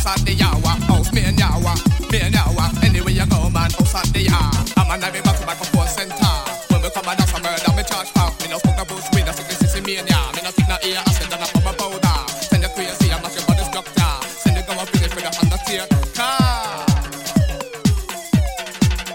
at the yawa, house me and yawa. Anyway you go man, house at the yard. I'm a back to back.